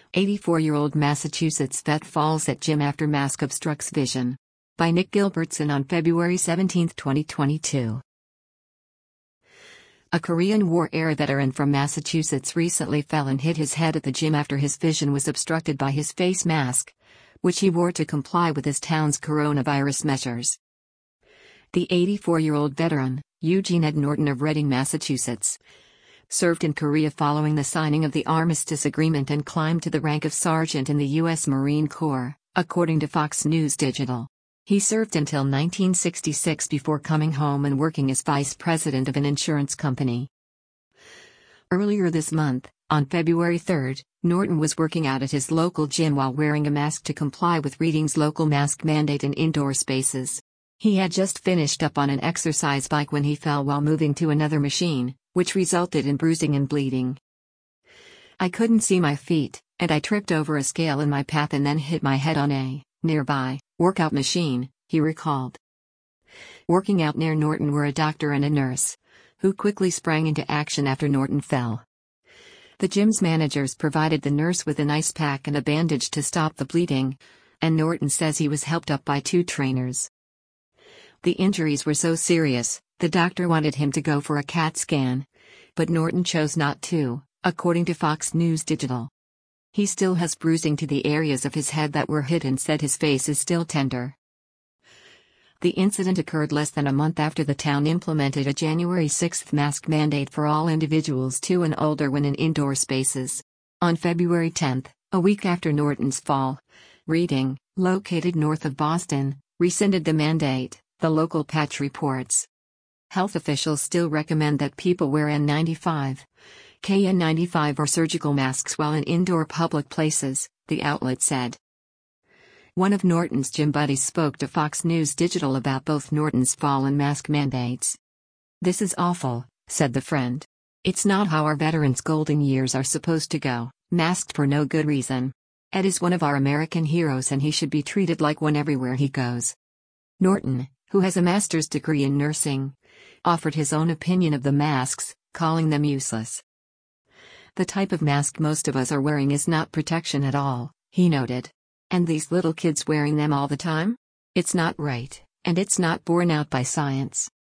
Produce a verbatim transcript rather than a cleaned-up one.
eighty-four-year-old Massachusetts vet falls at gym after mask obstructs vision. By Nick Gilbertson on February seventeenth, twenty twenty-two. A Korean War-era veteran from Massachusetts recently fell and hit his head at the gym after his vision was obstructed by his face mask, which he wore to comply with his town's coronavirus measures. The eighty-four-year-old veteran, Eugene Ed Norton of Reading, Massachusetts, served in Korea following the signing of the Armistice Agreement and climbed to the rank of sergeant in the U S Marine Corps, according to Fox News Digital. He served until nineteen sixty-six before coming home and working as vice president of an insurance company. Earlier this month, on February third, Norton was working out at his local gym while wearing a mask to comply with Reading's local mask mandate in indoor spaces. He had just finished up on an exercise bike when he fell while moving to another machine, which resulted in bruising and bleeding. "I couldn't see my feet, and I tripped over a scale in my path and then hit my head on a nearby workout machine," he recalled. Working out near Norton were a doctor and a nurse, who quickly sprang into action after Norton fell. The gym's managers provided the nurse with an ice pack and a bandage to stop the bleeding, and Norton says he was helped up by two trainers. The injuries were so serious, the doctor wanted him to go for a CAT scan, but Norton chose not to, according to Fox News Digital. He still has bruising to the areas of his head that were hit and said his face is still tender. The incident occurred less than a month after the town implemented a January sixth mask mandate for all individuals two and older when in indoor spaces. On February tenth, a week after Norton's fall, Reading, located north of Boston, rescinded the mandate, the local patch reports. Health officials still recommend that people wear N ninety-five, K N ninety-five or surgical masks while in indoor public places, the outlet said. One of Norton's gym buddies spoke to Fox News Digital about both Norton's fall and mask mandates. "This is awful," said the friend. "It's not how our veterans' golden years are supposed to go, masked for no good reason. Ed is one of our American heroes and he should be treated like one everywhere he goes." Norton, who has a master's degree in nursing, offered his own opinion of the masks, calling them useless. "The type of mask most of us are wearing is not protection at all," he noted. "And these little kids wearing them all the time? It's not right, and it's not borne out by science."